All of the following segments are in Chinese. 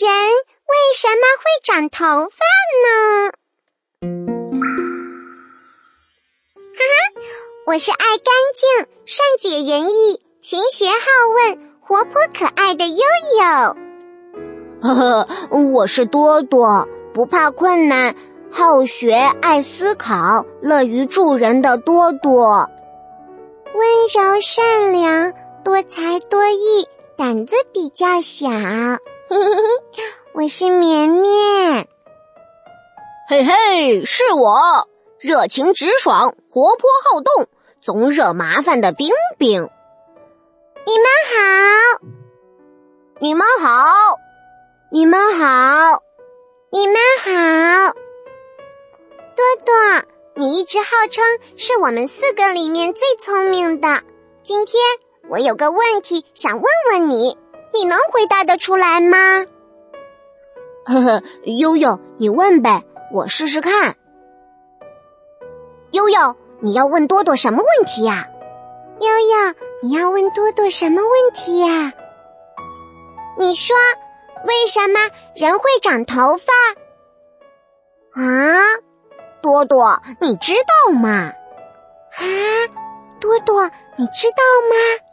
人为什么会长头发呢？哈哈，我是爱干净、善解人意、勤学好问、活泼可爱的悠悠。 呵呵，我是多多，不怕困难，好学、爱思考、乐于助人的多多。 温柔善良、多才多艺，胆子比较小。我是绵绵。 嘿嘿，是我，热情直爽、活泼好动、总惹麻烦的冰冰。 你们好， 你们好，你们好， 你们好。多多，你一直号称是我们4个里面最聪明的。今天我有个问题想问问你，你能回答得出来吗？ 呵呵，悠悠，你问呗，我试试看。 悠悠，你要问多多什么问题呀？悠悠，你要问多多什么问题呀？你说，为什么人会长头发？啊？ 多多，你知道吗？ 啊，多多，你知道吗？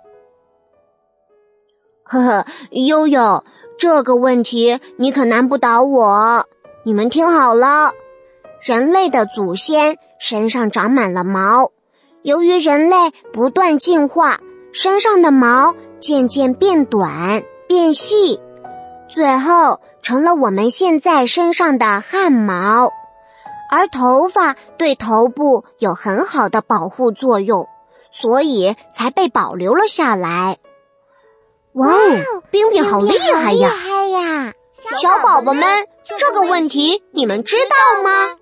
呵呵，悠悠，这个问题你可难不倒我。你们听好了，人类的祖先身上长满了毛，由于人类不断进化，身上的毛渐渐变短、变细，最后成了我们现在身上的汗毛。而头发对头部有很好的保护作用，所以才被保留了下来。哇哦，冰冰好厉害呀！ 厉害呀！ 小宝宝们，这个问题你们知道吗？